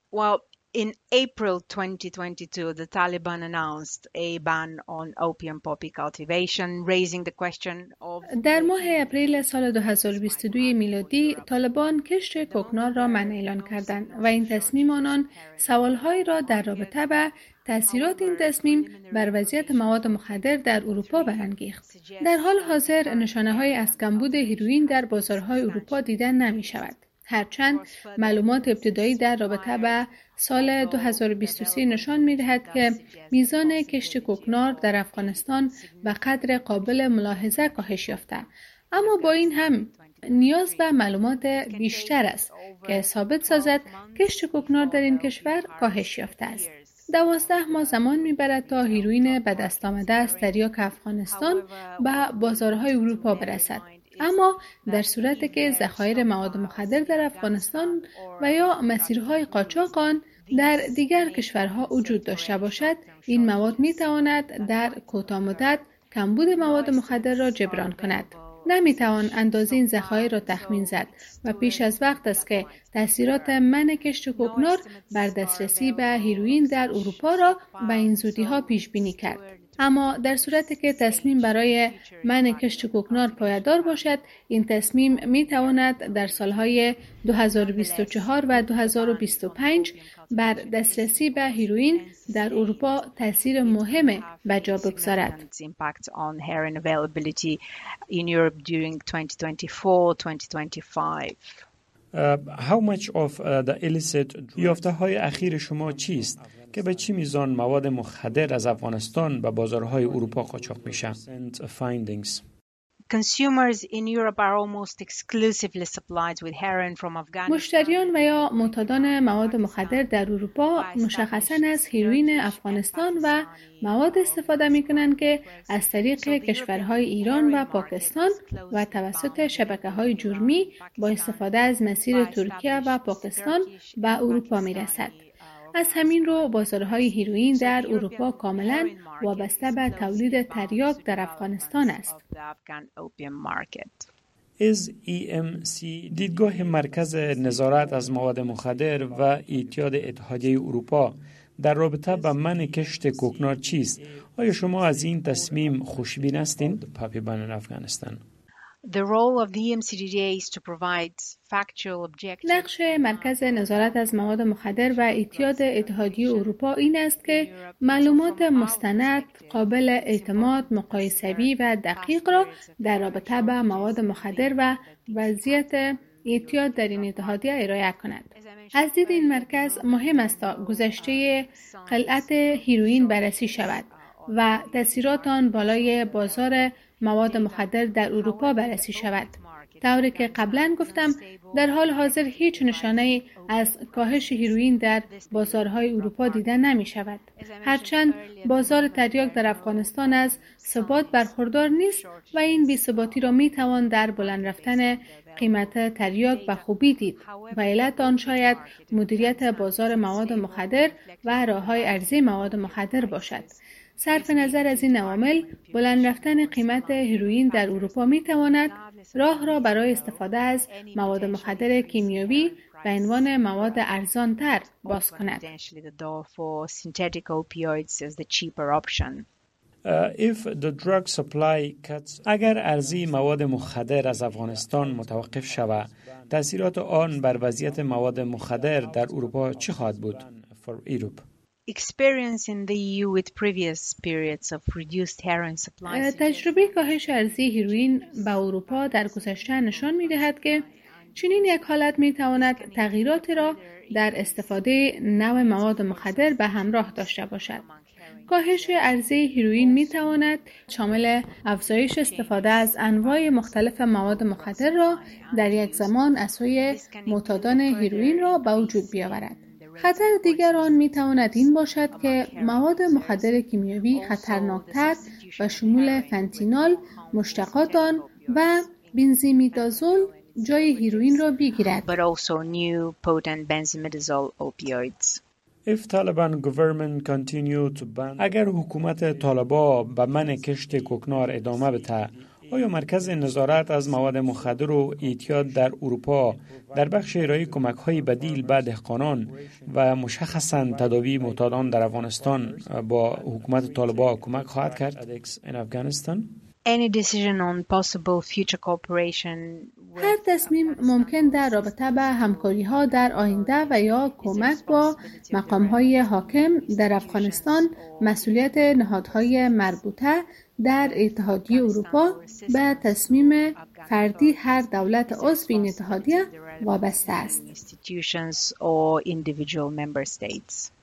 Well, in April 2022, the Taliban announced a ban on opium poppy cultivation, raising the question of در ماه اپریل سال 2022 میلادی طالبان کشت کوکنار را منع اعلان کردند و این تصمیم آنان سوالهایی را در رابطه با تأثیرات این تصمیم بر وضعیت مواد مخدر در اروپا برانگیخت. در حال حاضر نشانه‌هایی از کمبود هیروئین در بازارهای اروپا دیدن نمی شود. هرچند معلومات ابتدایی در رابطه با سال 2023 نشان می‌دهد که میزان کشت کوکنار در افغانستان به قدر قابل ملاحظه کاهش یافته، اما با این هم نیاز به معلومات بیشتر است که ثابت سازد کشت کوکنار در این کشور کاهش یافته است. 12 ماه زمان می‌برد تا هیروئین به دست آمده از تریاک افغانستان به بازارهای اروپا برسد. اما در صورتی که ذخایر مواد مخدر در افغانستان و یا مسیرهای قاچاق آن در دیگر کشورها وجود داشته باشد، این مواد می تواند در کوتاه مدت کمبود مواد مخدر را جبران کند. نمی توان اندازه این ذخایر را تخمین زد و پیش از وقت است که تأثیرات منع کشت کوکنار بر دسترسی به هیروئین در اروپا را به این زودی ها پیش بینی کرد. اما در صورتی که تصمیم برای منع کشت کوکنار پایدار باشد، این تصمیم می تواند در سالهای 2024 و 2025 بر دسترسی به هیروئین در اروپا تأثیر مهم به جا بگذارد. How much of the illicit یافته‌های اخیر شما چیست که به چه میزان مواد مخدر از افغانستان به بازارهای اروپا قاچاق میشه؟ Consumers in Europe are almost exclusively supplied with heroin from Afghanistan. مشتریان و یا معتادان مواد مخدر در اروپا مشخصاً از هیروئین افغانستان و مواد استفاده می‌کنند که از طریق کشورهای ایران و پاکستان و توسط شبکه‌های جرمی با استفاده از مسیر ترکیه و پاکستان به اروپا می‌رسد. از همین رو بازارهای هیروئین در اروپا کاملا وابسته به تولید تریاک در افغانستان است. EMC دیدگاه مرکز نظارت از مواد مخدر و ایتیاد اتحادیه اروپا در رابطه با منع کشت کوکنار چیست؟ آیا شما از این تصمیم خوشبین هستید؟ پاپی بان افغانستان. نقش مرکز نظارت از مواد مخدر و اعتیاد اتحادیه اروپا این است که معلومات مستند، قابل اعتماد، مقایسوی و دقیق را در رابطه با مواد مخدر و وضعیت اعتیاد در این اتحادیه ارائه کند. از دید این مرکز مهم است تا گذشته خلعت هیروئین بررسی شود و تأثیرات آن بالای بازار مواد مخدر در اروپا بررسی شود. طوری که قبلا گفتم، در حال حاضر هیچ نشانه از کاهش هیروئین در بازارهای اروپا دیده نمی شود. هرچند بازار تریاک در افغانستان از ثبات برخوردار نیست و این بی‌ثباتی را می توان در بلند رفتن قیمت تریاک به خوبی دید و علت آن شاید مدیریت بازار مواد مخدر و راه‌های عرضه مواد مخدر باشد. صرف نظر از این عوامل، بلند رفتن قیمت هیروئین در اروپا می تواند راه را برای استفاده از مواد مخدر کیمیایی به عنوان مواد ارزان تر باز کند. اگر عرضه مواد مخدر از افغانستان متوقف شود، تأثیرات آن بر وضعیت مواد مخدر در اروپا چه خواهد بود؟ تجربه کاهش عرضه هیروئین به اروپا در گذشته نشان می‌دهد که چنین یک حالت می‌تواند تغییراتی را در استفاده نوع مواد مخدر به همراه داشته باشد. کاهش عرضه هیروئین می‌تواند شامل افزایش استفاده از انواع مختلف مواد مخدر را در یک زمان از سوی معتادان هیروئین را به وجود بیاورد. خطر دیگر آن می تواند این باشد که مواد مخدر کیمیایی خطرناکتر و شمول فنتانیل، مشتقات آن و بنزیمیدازول جای هیروئین را بگیرد. اگر حکومت طالبان به منع کشت کوکنار ادامه بده، آیا مرکز نظارت از مواد مخدر و اعتیاد در اروپا در بخش ارائه کمک‌های بدیل به دهقانان و مشخصاً تداوی معتادان در افغانستان با حکومت طالبان کمک خواهد کرد؟ هر تصمیم ممکن در رابطه به همکاری‌ها در آینده و یا کمک با مقام‌های حاکم در افغانستان مسئولیت نهادهای مربوطه در اتحادیه اروپا به تصمیم فردی هر دولت عضو این اتحادیه وابسته است.